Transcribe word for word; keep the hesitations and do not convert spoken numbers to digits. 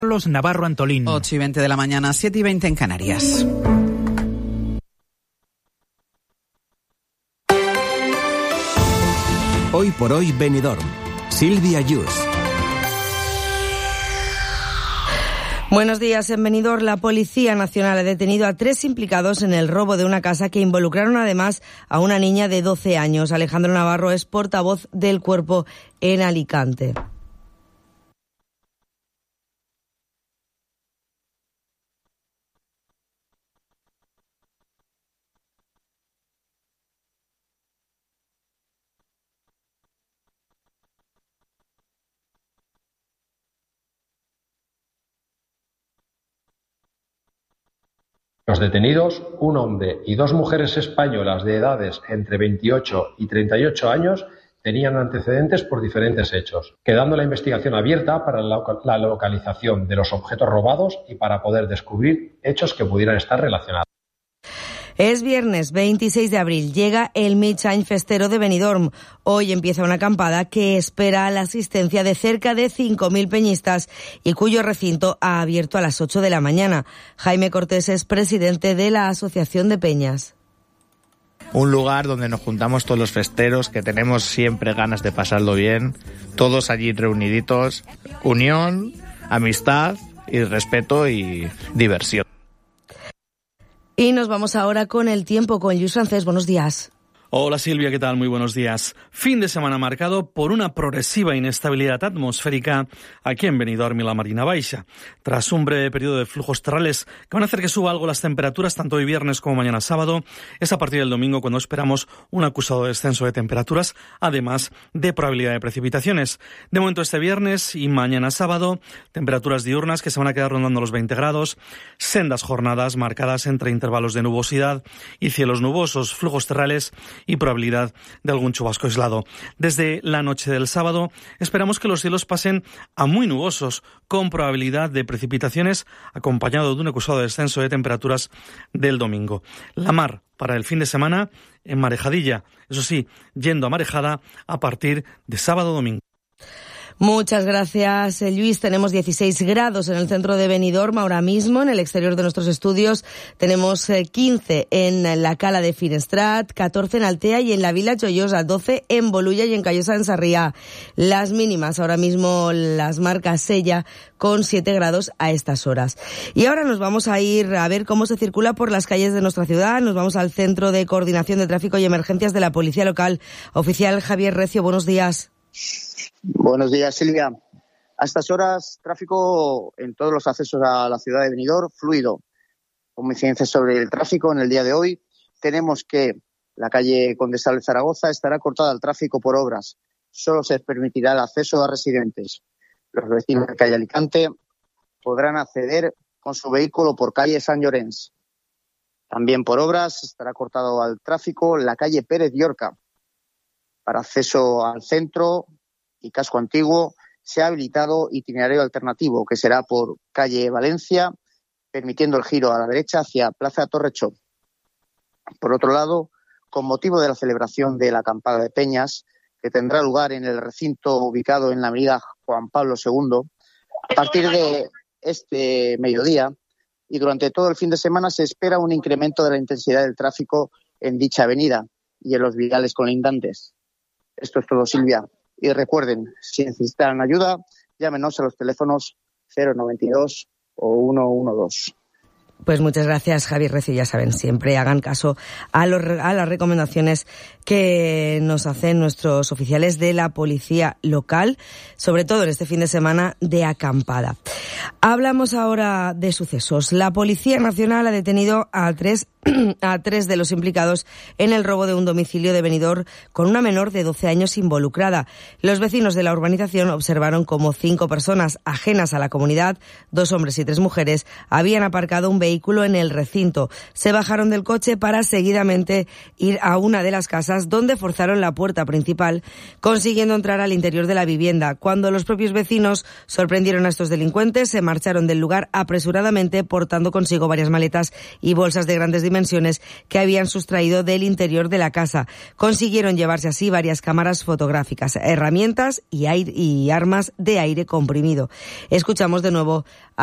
Carlos Navarro Antolín. ocho y veinte de la mañana, siete y veinte en Canarias. Hoy por hoy Benidorm. Silvia Yus. Buenos días. En Benidorm, la Policía Nacional ha detenido a tres implicados en el robo de una casa que involucraron además a una niña de doce años. Alejandro Navarro es portavoz del Cuerpo en Alicante. Los detenidos, un hombre y dos mujeres españolas de edades entre veintiocho y treinta y ocho años, tenían antecedentes por diferentes hechos, quedando la investigación abierta para la localización de los objetos robados y para poder descubrir hechos que pudieran estar relacionados. Es viernes veintiséis de abril, llega el Mig Any Festero de Benidorm. Hoy empieza una acampada que espera la asistencia de cerca de cinco mil peñistas y cuyo recinto ha abierto a las ocho de la mañana. Jaime Cortés es presidente de la Asociación de Peñas. Un lugar donde nos juntamos todos los festeros, que tenemos siempre ganas de pasarlo bien, todos allí reuniditos, unión, amistad y respeto y diversión. Y nos vamos ahora con el tiempo, con Lluís Francés. Buenos días. Hola Silvia, ¿qué tal? Muy buenos días. Fin de semana marcado por una progresiva inestabilidad atmosférica aquí en Benidorm y la Marina Baixa. Tras un breve periodo de flujos terrales que van a hacer que suba algo las temperaturas tanto hoy viernes como mañana sábado, es a partir del domingo cuando esperamos un acusado descenso de temperaturas, además de probabilidad de precipitaciones. De momento este viernes y mañana sábado, temperaturas diurnas que se van a quedar rondando los veinte grados, sendas jornadas marcadas entre intervalos de nubosidad y cielos nubosos, flujos terrales y probabilidad de algún chubasco aislado. Desde la noche del sábado esperamos que los cielos pasen a muy nubosos, con probabilidad de precipitaciones, acompañado de un acusado descenso de temperaturas del domingo. La mar para el fin de semana en marejadilla, eso sí, yendo a marejada a partir de sábado domingo. Muchas gracias, Lluís. Tenemos dieciséis grados en el centro de Benidorm ahora mismo. En el exterior de nuestros estudios tenemos quince en la Cala de Finestrat, catorce en Altea y en la Vila Joiosa, doce en Bolulla y en Callosa en Sarriá. Las mínimas ahora mismo las marca Sella con siete grados a estas horas. Y ahora nos vamos a ir a ver cómo se circula por las calles de nuestra ciudad. Nos vamos al Centro de Coordinación de Tráfico y Emergencias de la Policía Local. Oficial Javier Recio, buenos días. Buenos días, Silvia. A estas horas, tráfico en todos los accesos a la ciudad de Benidorm, fluido. Como incidencias sobre el tráfico en el día de hoy, tenemos que la calle Condesa de Zaragoza estará cortada al tráfico por obras. Solo se permitirá el acceso a residentes. Los vecinos de calle Alicante podrán acceder con su vehículo por calle San Llorenç. También por obras estará cortado al tráfico la calle Pérez Llorca. Para acceso al centro y casco antiguo se ha habilitado itinerario alternativo que será por calle Valencia, permitiendo el giro a la derecha hacia Plaza Torrechó. Por otro lado, con motivo de la celebración de la acampada de Peñas, que tendrá lugar en el recinto ubicado en la avenida Juan Pablo segundo, a partir de este mediodía y durante todo el fin de semana se espera un incremento de la intensidad del tráfico en dicha avenida y en los viales colindantes. Esto es todo, Silvia. Y recuerden, si necesitan ayuda, llámenos a los teléfonos cero noventa y dos o ciento doce. Pues muchas gracias, Javier Recio. Ya saben, siempre hagan caso a, los, a las recomendaciones que nos hacen nuestros oficiales de la policía local, sobre todo en este fin de semana de acampada. Hablamos ahora de sucesos. La Policía Nacional ha detenido a tres a tres de los implicados en el robo de un domicilio de Benidorm con una menor de doce años involucrada. Los vecinos de la urbanización observaron cómo cinco personas ajenas a la comunidad, dos hombres y tres mujeres, habían aparcado un vehículo en el recinto. Se bajaron del coche para seguidamente ir a una de las casas donde forzaron la puerta principal, consiguiendo entrar al interior de la vivienda. Cuando los propios vecinos sorprendieron a estos delincuentes, se marcharon del lugar apresuradamente, portando consigo varias maletas y bolsas de grandes dimensiones que habían sustraído del interior de la casa. Consiguieron llevarse así varias cámaras fotográficas, herramientas y, aire, y armas de aire comprimido. Escuchamos de nuevo a